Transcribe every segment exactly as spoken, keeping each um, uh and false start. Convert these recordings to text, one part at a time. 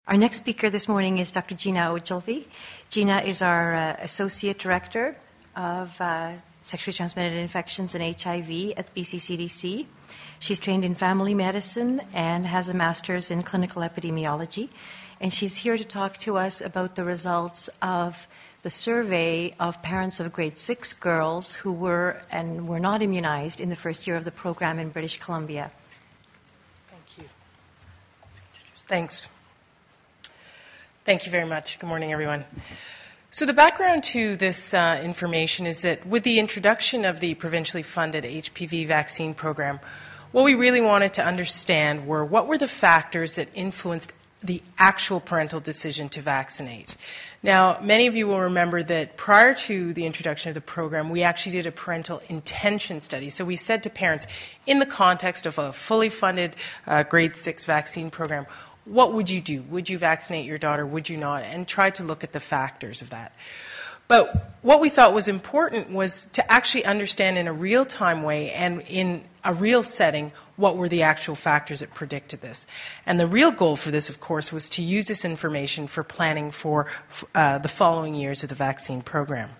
Our next speaker this morning is Doctor Gina Ogilvie. Gina is our uh, Associate Director of uh, Sexually Transmitted Infections and H I V at B C C D C. She's trained in family medicine and has a master's in clinical epidemiology. And she's here to talk to us about the results of the survey of parents of grade six girls who were and were not immunized in the first year of the program in British Columbia. Thank you. Thanks. Thank you very much. Good morning, everyone. So the background to this uh, information is that with the introduction of the provincially funded H P V vaccine program, what we really wanted to understand were what were the factors that influenced the actual parental decision to vaccinate. Now, many of you will remember that prior to the introduction of the program, we actually did a parental intention study. So we said to parents, in the context of a fully funded uh, grade six vaccine program, what would you do? Would you vaccinate your daughter? Would you not? And try to look at the factors of that. But what we thought was important was to actually understand in a real-time way and in a real setting what were the actual factors that predicted this. And the real goal for this, of course, was to use this information for planning for uh, the following years of the vaccine program.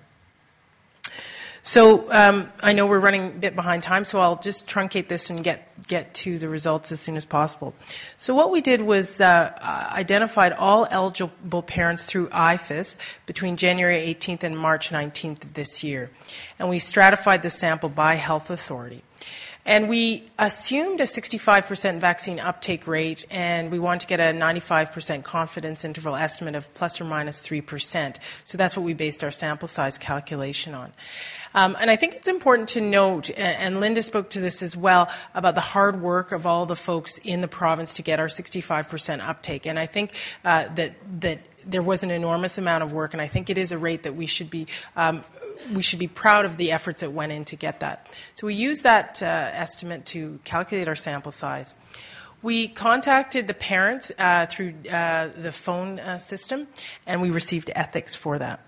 So um, I know we're running a bit behind time, so I'll just truncate this and get, get to the results as soon as possible. So what we did was uh, identified all eligible parents through I F I S between January eighteenth and March nineteenth of this year. And we stratified the sample by health authority. And we assumed a sixty-five percent vaccine uptake rate, and we wanted to get a ninety-five percent confidence interval estimate of plus or minus three percent. So that's what we based our sample size calculation on. Um, and I think it's important to note, and Linda spoke to this as well, about the hard work of all the folks in the province to get our sixty-five percent uptake. And I think uh, that, that there was an enormous amount of work, and I think it is a rate that we should be um, we should be proud of the efforts that went in to get that. So we used that uh, estimate to calculate our sample size. We contacted the parents uh, through uh, the phone uh, system, and we received ethics for that.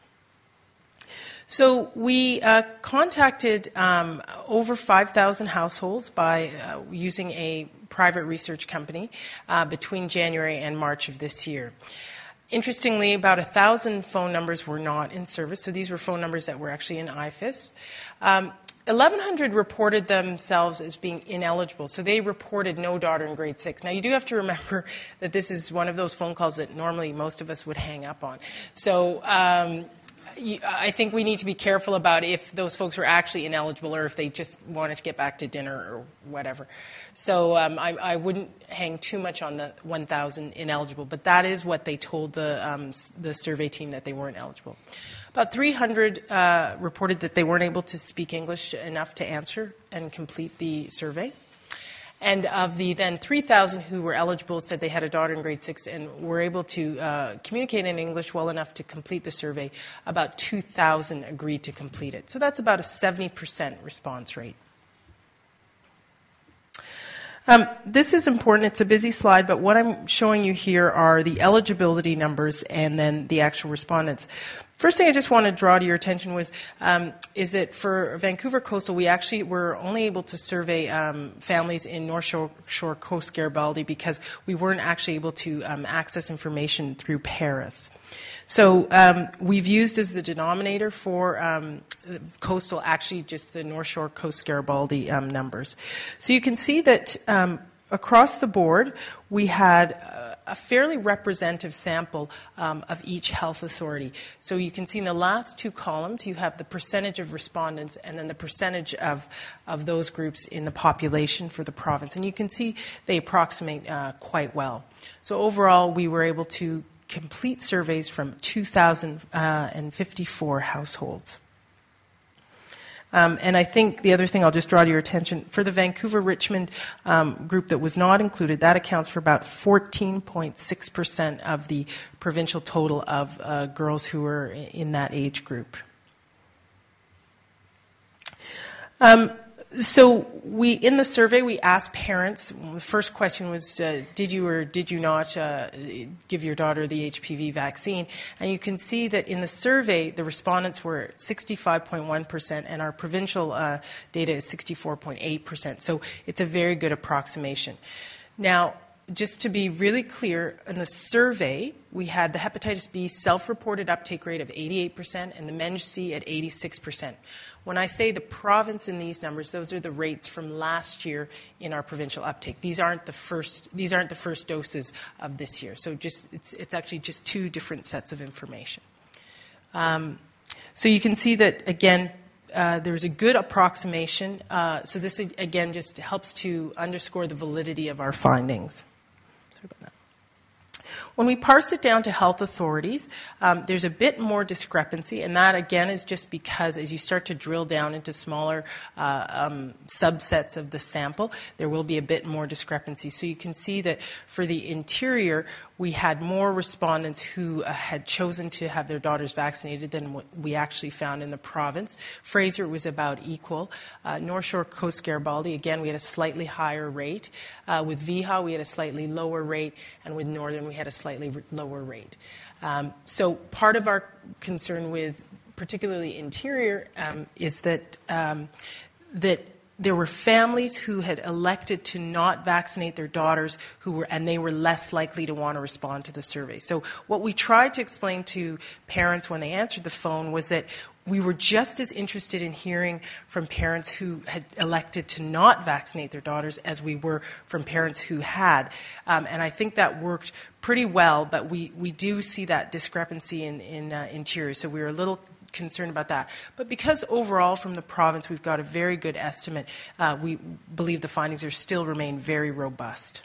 So we uh, contacted um, over five thousand households by uh, using a private research company uh, between January and March of this year. Interestingly, about one thousand phone numbers were not in service, so these were phone numbers that were actually in I F I S. Um, eleven hundred reported themselves as being ineligible, so they reported no daughter in grade six. Now, you do have to remember that this is one of those phone calls that normally most of us would hang up on. So um, I think we need to be careful about if those folks were actually ineligible or if they just wanted to get back to dinner or whatever. So um, I, I wouldn't hang too much on the one thousand ineligible, but that is what they told the, um, the survey team, that they weren't eligible. About three hundred uh, reported that they weren't able to speak English enough to answer and complete the survey. And of the then three thousand who were eligible said they had a daughter in grade six and were able to uh, communicate in English well enough to complete the survey, about two thousand agreed to complete it. So that's about a seventy percent response rate. Um, this is important. It's a busy slide, but what I'm showing you here are the eligibility numbers and then the actual respondents. First thing I just want to draw to your attention was um, is that for Vancouver Coastal, we actually were only able to survey um, families in North Shore, Shore Coast Garibaldi because we weren't actually able to um, access information through Paris. So um, we've used as the denominator for um, Coastal actually just the North Shore Coast Garibaldi um, numbers. So you can see that um, across the board we had uh, a fairly representative sample um, of each health authority. So you can see in the last two columns you have the percentage of respondents and then the percentage of, of those groups in the population for the province. And you can see they approximate uh, quite well. So overall we were able to complete surveys from two thousand fifty-four households. Um, and I think the other thing I'll just draw to your attention, for the Vancouver-Richmond um, group that was not included, that accounts for about fourteen point six percent of the provincial total of uh, girls who are in that age group. Um, So we, in the survey, we asked parents. The first question was, uh, did you or did you not uh, give your daughter the H P V vaccine? And you can see that in the survey, the respondents were sixty-five point one percent, and our provincial uh, data is sixty-four point eight percent. So it's a very good approximation. Now, just to be really clear, in the survey, we had the hepatitis B self-reported uptake rate of eighty-eight percent and the Meng C at eighty-six percent. When I say the province in these numbers, those are the rates from last year in our provincial uptake. These aren't the first, these aren't the first doses of this year. So just, it's, it's actually just two different sets of information. Um, so you can see that, again, uh, there's a good approximation. Uh, so this, again, just helps to underscore the validity of our findings. Sorry about that. When we parse it down to health authorities, um, there's a bit more discrepancy, and that, again, is just because as you start to drill down into smaller uh, um, subsets of the sample, there will be a bit more discrepancy. So you can see that for the interior, we had more respondents who uh, had chosen to have their daughters vaccinated than what we actually found in the province. Fraser was about equal. Uh, North Shore Coast Garibaldi, again, we had a slightly higher rate. Uh, with V H A, we had a slightly lower rate, and with Northern, we had a slightly r- lower rate. Um, so part of our concern with particularly interior um, is that um, that there were families who had elected to not vaccinate their daughters who were, and they were less likely to want to respond to the survey. So what we tried to explain to parents when they answered the phone was that we were just as interested in hearing from parents who had elected to not vaccinate their daughters as we were from parents who had. Um, and I think that worked pretty well, but we, we do see that discrepancy in, in uh, interior. So we were a little concerned about that. But because overall from the province we've got a very good estimate, uh, we believe the findings are still remain very robust.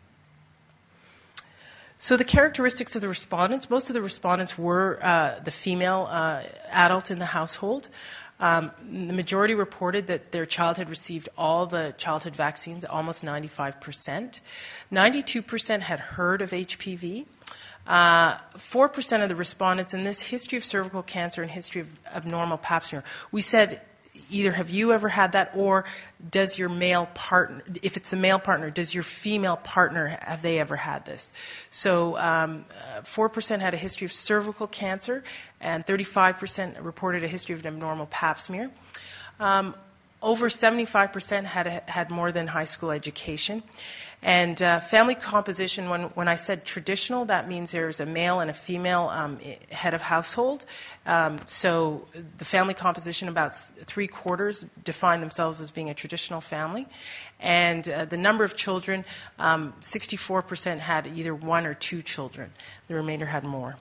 So the characteristics of the respondents, most of the respondents were uh, the female uh, adult in the household. Um, the majority reported that their child had received all the childhood vaccines, almost ninety-five percent. ninety-two percent had heard of H P V. Uh, four percent of the respondents in this history of cervical cancer and history of abnormal pap smear, we said either have you ever had that or does your male partner, if it's a male partner, does your female partner, have they ever had this? So um, uh, four percent had a history of cervical cancer and thirty-five percent reported a history of an abnormal pap smear. Um, over seventy-five percent had, a, had more than high school education. And uh, family composition, when, when I said traditional, that means there's a male and a female um, head of household. Um, so the family composition, about three quarters define themselves as being a traditional family. And uh, the number of children, um, sixty-four percent had either one or two children. The remainder had more.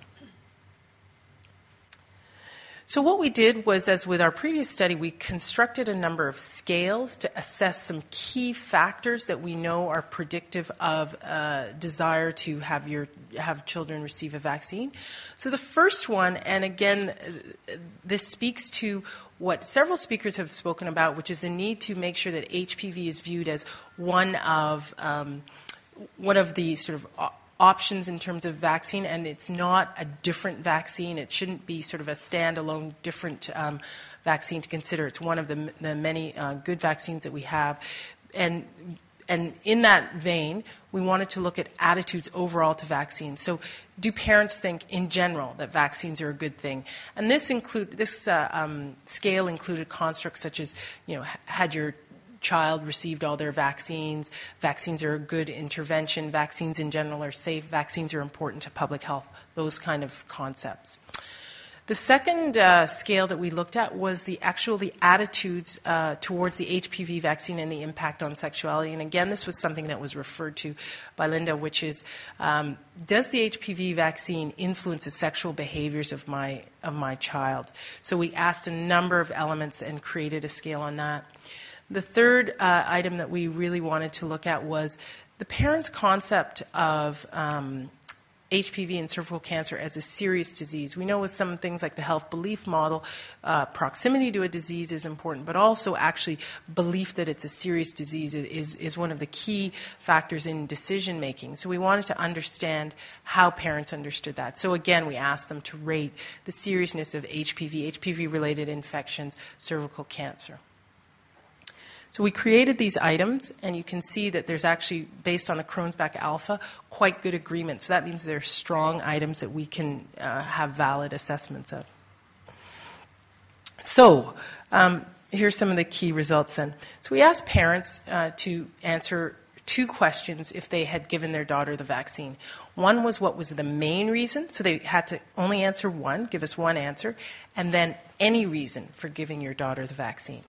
So what we did was, as with our previous study, we constructed a number of scales to assess some key factors that we know are predictive of uh, desire to have your have children receive a vaccine. So the first one, and again, this speaks to what several speakers have spoken about, which is the need to make sure that H P V is viewed as one of um, one of the sort of options in terms of vaccine, and it's not a different vaccine. It shouldn't be sort of a standalone different um, vaccine to consider. It's one of the, the many uh, good vaccines that we have. And, and in that vein, we wanted to look at attitudes overall to vaccines. So do parents think in general that vaccines are a good thing? And this, include, this uh, um, scale included constructs such as, you know, had your child received all their vaccines, vaccines are a good intervention, vaccines in general are safe, vaccines are important to public health, those kind of concepts. The second uh, scale that we looked at was the actual the attitudes uh, towards the H P V vaccine and the impact on sexuality. And again, this was something that was referred to by Linda, which is, um, does the H P V vaccine influence the sexual behaviors of my, of my child? So we asked a number of elements and created a scale on that. The third uh, item that we really wanted to look at was the parents' concept of um, H P V and cervical cancer as a serious disease. We know with some things like the health belief model, uh, proximity to a disease is important, but also actually belief that it's a serious disease is, is one of the key factors in decision making. So we wanted to understand how parents understood that. So again, we asked them to rate the seriousness of H P V, H P V-related infections, cervical cancer. So we created these items, and you can see that there's actually, based on the Cronenberg alpha, quite good agreement. So that means they're strong items that we can uh, have valid assessments of. So um, here's some of the key results then. So we asked parents uh, to answer two questions if they had given their daughter the vaccine. One was what was the main reason, so they had to only answer one, give us one answer, and then any reason for giving your daughter the vaccine.